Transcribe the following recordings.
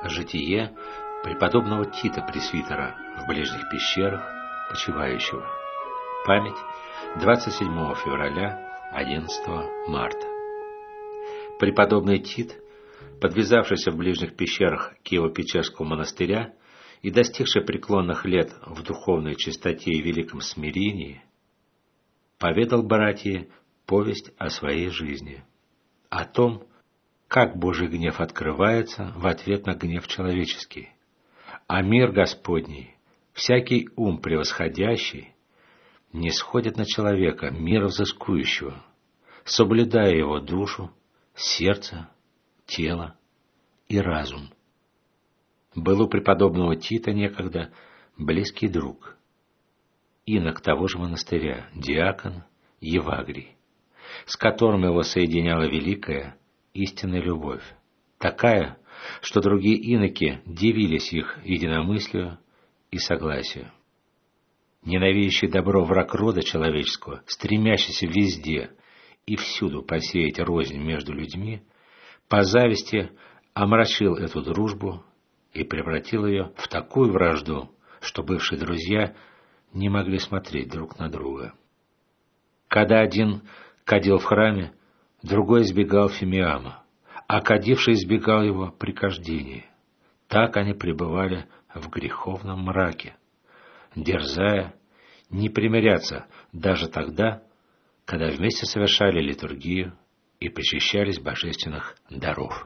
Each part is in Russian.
Житие преподобного Тита Пресвитера в ближних пещерах, почивающего. Память 27 февраля, 11 марта. Преподобный Тит, подвязавшийся в ближних пещерах Киево-Печерского монастыря и достигший преклонных лет в духовной чистоте и великом смирении, поведал братьям повесть о своей жизни, о том, как Божий гнев открывается в ответ на гнев человеческий, а мир Господний, всякий ум превосходящий, не сходит на человека мира взыскующего, соблюдая его душу, сердце, тело и разум. Был у преподобного Тита некогда близкий друг, инок того же монастыря, диакон Евагрий, с которым его соединяла великая истинная любовь, такая, что другие иноки дивились их единомыслию и согласию. Ненавидящий добро враг рода человеческого, стремящийся везде и всюду посеять рознь между людьми, по зависти омрачил эту дружбу и превратил ее в такую вражду, что бывшие друзья не могли смотреть друг на друга. Когда один кадил в храме, другой избегал Фимиама, а кадивший избегал его при кождении. Так они пребывали в греховном мраке, дерзая не примиряться даже тогда, когда вместе совершали литургию и причащались божественных даров.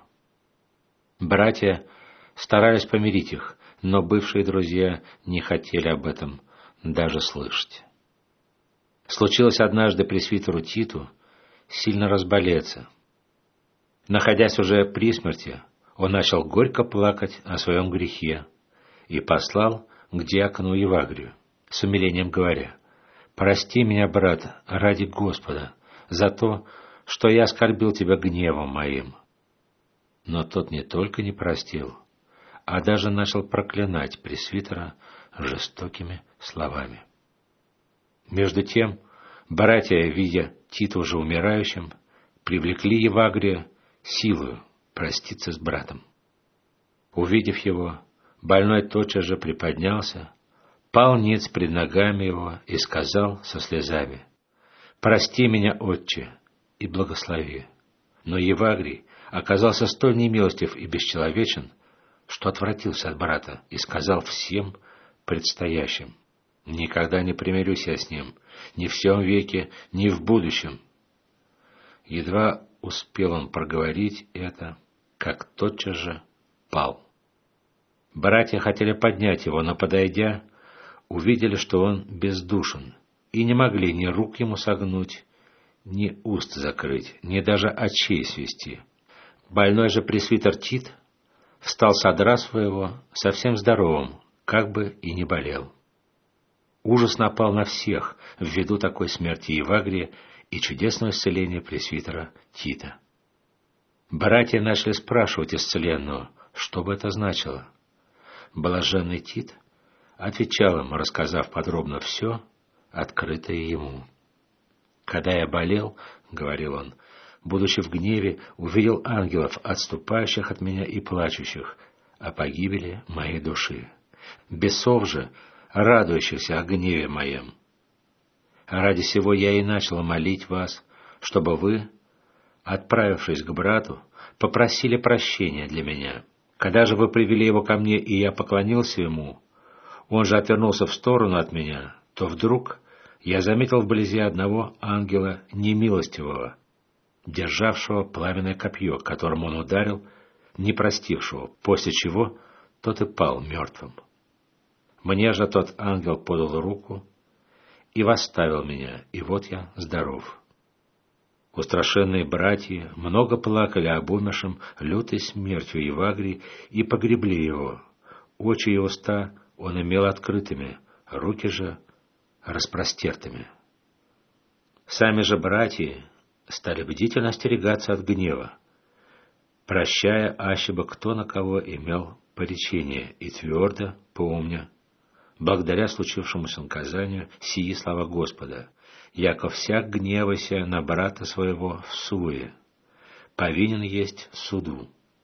Братья старались помирить их, но бывшие друзья не хотели об этом даже слышать. Случилось однажды пресвитеру Титу сильно разболеться. Находясь уже при смерти, он начал горько плакать о своем грехе и послал к диакону Евагрию, с умилением говоря: «Прости меня, брат, ради Господа, за то, что я оскорбил тебя гневом моим». Но тот не только не простил, а даже начал проклинать пресвитера жестокими словами. Между тем, братья, видя Тита уже умирающим, привлекли Евагрия силою проститься с братом. Увидев его, больной тотчас же приподнялся, пал ниц пред ногами его и сказал со слезами: «Прости меня, отче, и благослови». Но Евагрий оказался столь немилостив и бесчеловечен, что отвратился от брата и сказал всем предстоящим: «Никогда не примирюсь я с ним, ни в сем веке, ни в будущем». Едва успел он проговорить это, как тотчас же пал. Братья хотели поднять его, но, подойдя, увидели, что он бездушен, и не могли ни рук ему согнуть, ни уст закрыть, ни даже очей свести. Больной же пресвитер Тит встал с одра своего, совсем здоровым, как бы и не болел. Ужас напал на всех ввиду такой смерти Евагрия и чудесного исцеления пресвитера Тита. Братья начали спрашивать исцеленного, что бы это значило. Блаженный Тит отвечал им, рассказав подробно все, открытое ему. «Когда я болел, — говорил он, — будучи в гневе, увидел ангелов, отступающих от меня и плачущих о погибели моей души. Бесов же, радующихся о гневе моем. Ради сего я и начал молить вас, чтобы вы, отправившись к брату, попросили прощения для меня. Когда же вы привели его ко мне, и я поклонился ему, он же отвернулся в сторону от меня, то вдруг я заметил вблизи одного ангела немилостивого, державшего пламенное копье, которым он ударил, не простившего, после чего тот и пал мертвым. Мне же тот ангел подал руку и восставил меня, и вот я здоров». Устрашенные братья много плакали об умершем лютой смертью Евагрии и погребли его. Очи и уста он имел открытыми, руки же распростертыми. Сами же братья стали бдительно остерегаться от гнева, прощая, аще бы кто на кого имел поречение, и твердо помня, благодаря случившемуся наказанию, сии слова Господа: «Яко всяк гневайся на брата своего в суе, повинен есть суду».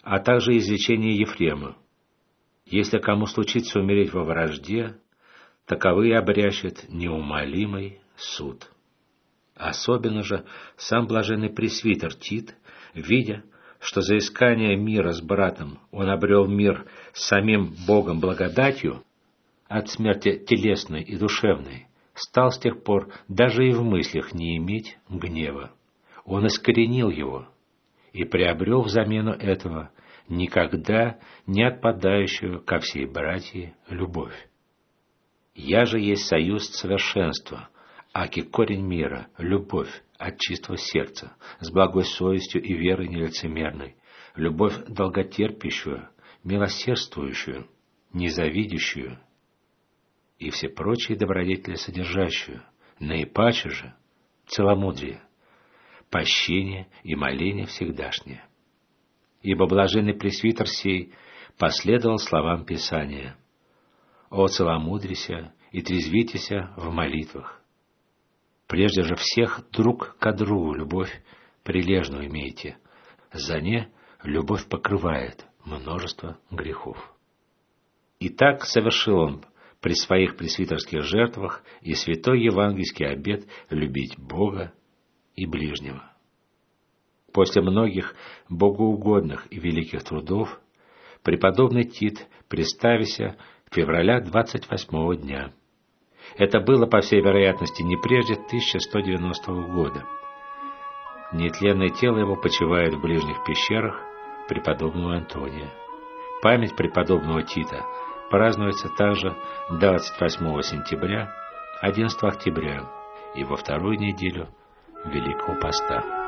а также изречение Ефрема: «Если кому случится умереть во вражде, таковые обрящет неумолимый суд». Особенно же сам блаженный пресвитер Тит, видя, что за искание мира с братом он обрел мир с самим Богом благодатью от смерти телесной и душевной, стал с тех пор даже и в мыслях не иметь гнева. Он искоренил его и приобрел взамену этого никогда не отпадающую ко всей братьи любовь. «Я же есть союз совершенства, аки корень мира, любовь от чистого сердца, с благой совестью и верой нелицемерной, любовь долготерпящую, милосердствующую, незавидящую и все прочие добродетели содержащую, наипаче же целомудрие, пощение и моление всегдашнее. Ибо блаженный пресвитер сей последовал словам Писания: «О, целомудрися и трезвитеся в молитвах. Прежде же всех друг к другу любовь прилежную имейте, за не любовь покрывает множество грехов». И так совершил он при своих пресвитерских жертвах и святой евангельский обет любить Бога и ближнего. После многих богоугодных и великих трудов преподобный Тит приставися февраля 28 дня. Это было, по всей вероятности, не прежде 1190 года. Нетленное тело его почивает в ближних пещерах преподобного Антония. Память преподобного Тита празднуется также 28 сентября, 11 октября и во вторую неделю Великого Поста.